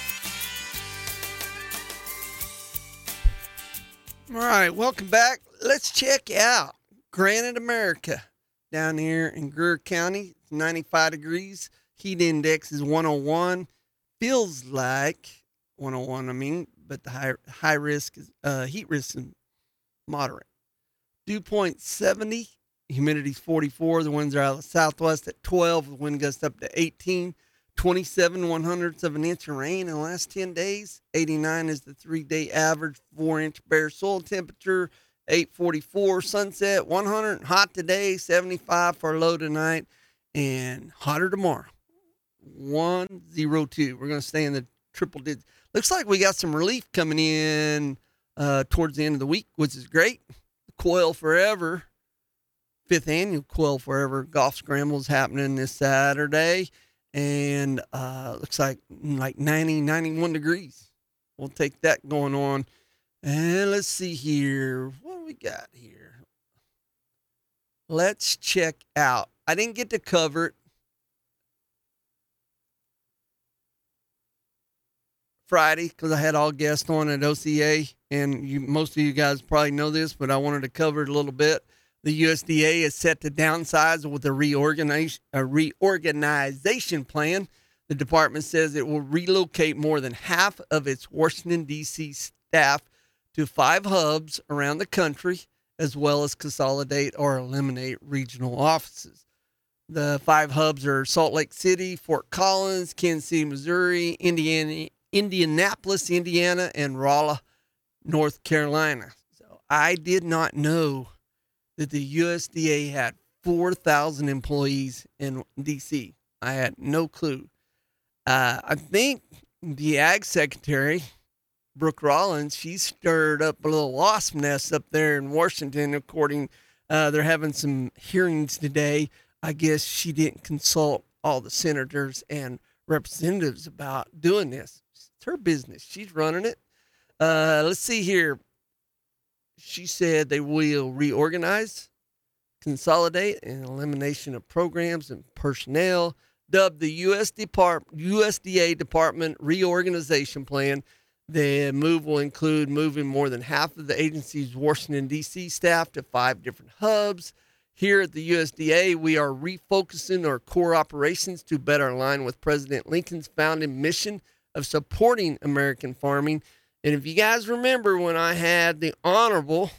All right, welcome back. Let's check out Granite America down here in Greer County. It's ninety-five degrees. Heat index is one oh one. Feels like one oh one, I mean, but the high high risk is uh, heat risk is moderate. Dew point seventy. Humidity's forty-four. The winds are out of the southwest at twelve. The wind gusts up to eighteen. twenty-seven one hundredths of an inch of rain in the last ten days. eighty-nine is the three-day average. four inch bare soil temperature. eight forty-four sunset. one hundred hot today. seventy-five for a low tonight. And hotter tomorrow. one oh two. We're going to stay in the triple digits. Looks like we got some relief coming in uh, towards the end of the week, which is great. Coil Forever. Fifth annual Quail Forever Golf Scramble is happening this Saturday, and uh, looks like like ninety, ninety-one degrees. We'll take that going on. And let's see here. What do we got here? Let's check out. I didn't get to cover it Friday because I had all guests on at O C A, and you, most of you guys probably know this, but I wanted to cover it a little bit. The U S D A is set to downsize with a, reorganize, a reorganization plan. The department says it will relocate more than half of its Washington, D C staff to five hubs around the country, as well as consolidate or eliminate regional offices. The five hubs are Salt Lake City, Fort Collins, Kansas City, Missouri, Indiana, Indianapolis, Indiana, and Raleigh, North Carolina. So I did not know that the U S D A had four thousand employees in D C. I had no clue. Uh, I think the Ag Secretary, Brooke Rollins, she stirred up a little wasp nest up there in Washington. According, uh, they're having some hearings today. I guess she didn't consult all the senators and representatives about doing this. It's her business. She's running it. Uh, let's see here. She said they will reorganize, consolidate, and elimination of programs and personnel, dubbed the U S Depart- U S D A Department Reorganization Plan. The move will include moving more than half of the agency's Washington, D C staff to five different hubs. Here at the U S D A, we are refocusing our core operations to better align with President Lincoln's founding mission of supporting American farming. And if you guys remember when I had the Honorable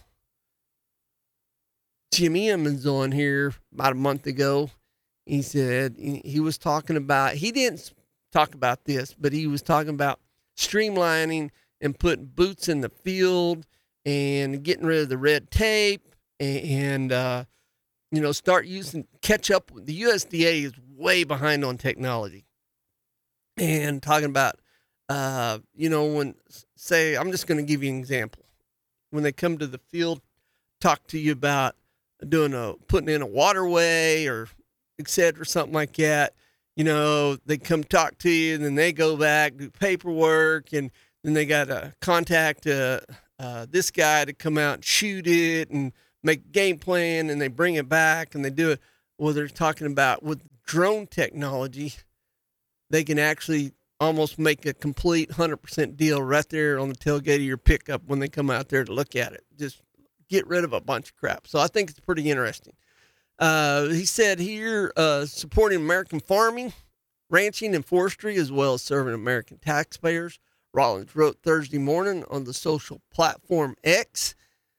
Jimmy Emmons on here about a month ago, he said he was talking about, he didn't talk about this, but he was talking about streamlining and putting boots in the field and getting rid of the red tape and, uh, you know, start using, catch up. The U S D A is way behind on technology. And talking about, uh, you know, when, say, I'm just going to give you an example. When they come to the field, talk to you about doing a putting in a waterway or et cetera, something like that, you know, they come talk to you and then they go back, do paperwork, and then they got to contact uh, uh, this guy to come out and shoot it and make a game plan, and they bring it back and they do it. Well, they're talking about with drone technology, they can actually almost make a complete one hundred percent deal right there on the tailgate of your pickup when they come out there to look at it. Just get rid of a bunch of crap. So I think it's pretty interesting. Uh, he said here, uh, supporting American farming, ranching, and forestry, as well as serving American taxpayers. Rollins wrote Thursday morning on the social platform X.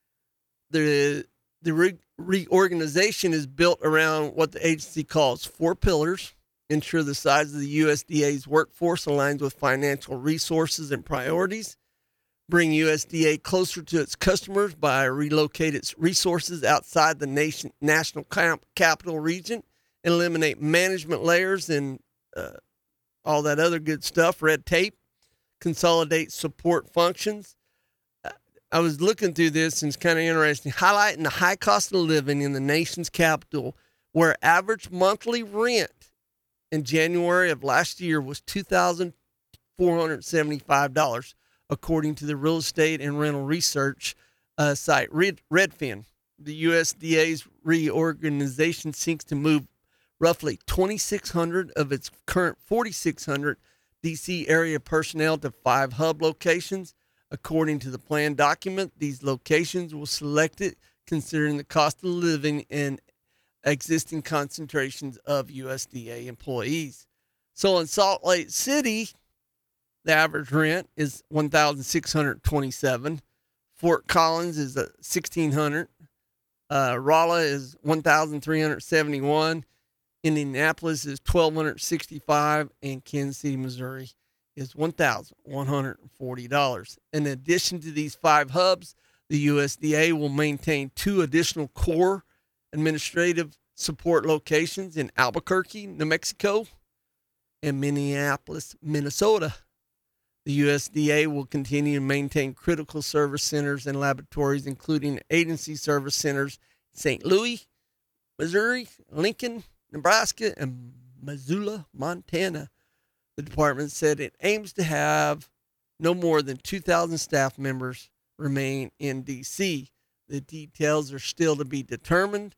The, the re- reorganization is built around what the agency calls four pillars: ensure the size of the U S D A's workforce aligns with financial resources and priorities, bring U S D A closer to its customers by relocate its resources outside the nation national camp, capital region, eliminate management layers and uh, all that other good stuff, red tape, consolidate support functions. Uh, I was looking through this, and it's kind of interesting, highlighting the high cost of living in the nation's capital, where average monthly rent in January of last year was two thousand four hundred seventy-five dollars, according to the real estate and rental research uh, site Red, Redfin. The U S D A's reorganization seeks to move roughly twenty-six hundred of its current forty-six hundred D C area personnel to five hub locations. According to the plan document, these locations were selected considering the cost of living and existing concentrations of U S D A employees. So in Salt Lake City, the average rent is one thousand six hundred twenty-seven dollars. Fort Collins is uh, sixteen hundred dollars. Uh, Rolla is one thousand three hundred seventy-one dollars. Indianapolis is one thousand two hundred sixty-five dollars. And Kansas City, Missouri is one thousand one hundred forty dollars. In addition to these five hubs, the U S D A will maintain two additional core administrative support locations in Albuquerque, New Mexico, and Minneapolis, Minnesota. The U S D A will continue to maintain critical service centers and laboratories, including agency service centers in Saint Louis, Missouri, Lincoln, Nebraska, and Missoula, Montana. The department said it aims to have no more than two thousand staff members remain in D C. The details are still to be determined.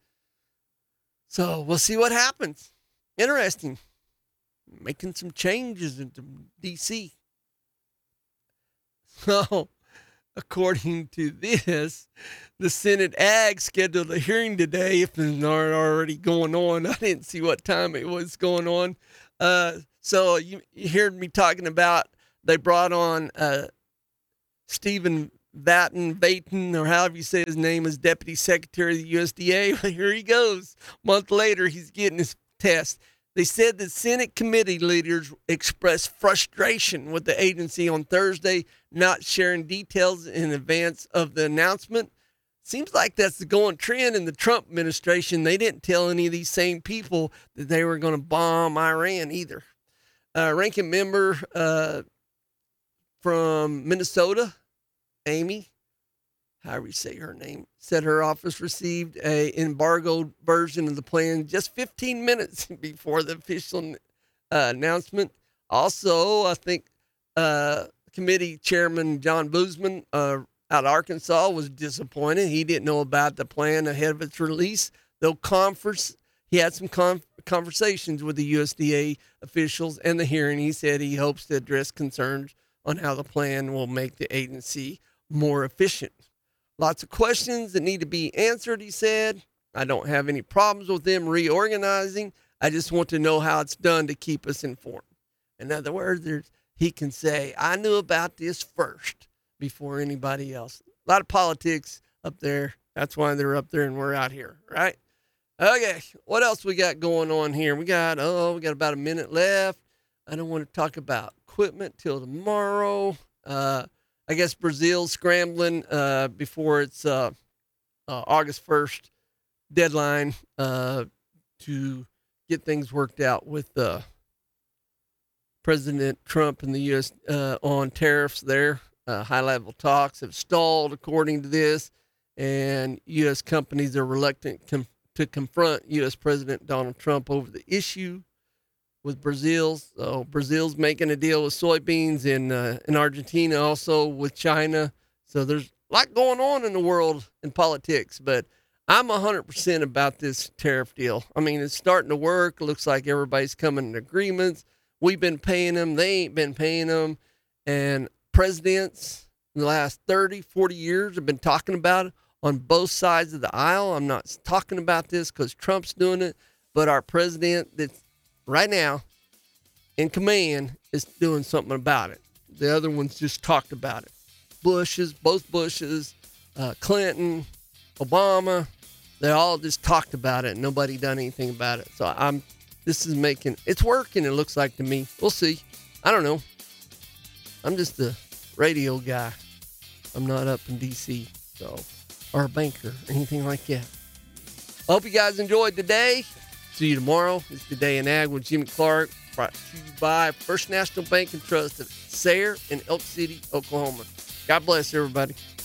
So we'll see what happens. Interesting. Making some changes into D C. So, according to this, the Senate Ag scheduled a hearing today, if it's not already going on. I didn't see what time it was going on. Uh, so you, you heard me talking about they brought on uh, Stephen Vatten, Vaten, or however you say his name, as Deputy Secretary of the U S D A. Here he goes. A month later, he's getting his test. They said that Senate committee leaders expressed frustration with the agency on Thursday, not sharing details in advance of the announcement. Seems like that's the going trend in the Trump administration. They didn't tell any of these same people that they were going to bomb Iran either. Uh, ranking member uh, from Minnesota, Amy, however you say her name, said her office received a embargoed version of the plan just fifteen minutes before the official uh, announcement. Also, I think uh, committee chairman John Boozman uh, out of Arkansas was disappointed. He didn't know about the plan ahead of its release. Though conference, he had some con- conversations with the U S D A officials and the hearing. He said he hopes to address concerns on how the plan will make the agency more efficient. Lots of questions that need to be answered, he said. I don't have any problems with them reorganizing. I just want to know how it's done to keep us informed. In other words, there's, he can say, I knew about this first before anybody else. A lot of politics up there. That's why they're up there and we're out here, right? Okay, what else we got going on here? We got, oh, we got about a minute left. I don't want to talk about equipment till tomorrow. Uh, I guess Brazil's scrambling uh, before its uh, uh, August first deadline uh, to get things worked out with uh, President Trump and the U S uh, on tariffs there. Uh, high-level talks have stalled, according to this. and U S companies are reluctant com- to confront U S President Donald Trump over the issue with Brazil. So Brazil's making a deal with soybeans, in uh, in Argentina also with China. So there's a lot going on in the world in politics, but I'm one hundred percent about this tariff deal. I mean, it's starting to work. It looks like everybody's coming to agreements. We've been paying them. They ain't been paying them. And presidents in the last thirty, forty years have been talking about it on both sides of the aisle. I'm not talking about this because Trump's doing it, but our president that's right now in command is doing something about it. The other ones just talked about it. Bushes, both Bushes, uh, Clinton, Obama, they all just talked about it and nobody done anything about it. So I'm, this is making, it's working, it looks like to me. We'll see. I don't know. I'm just the radio guy. I'm not up in D C, so, or a banker, anything like that. I hope you guys enjoyed today. See you tomorrow. It's Today in Ag with Jimmy Clark, brought to you by First National Bank and Trust of Sayre in Elk City, Oklahoma. God bless everybody.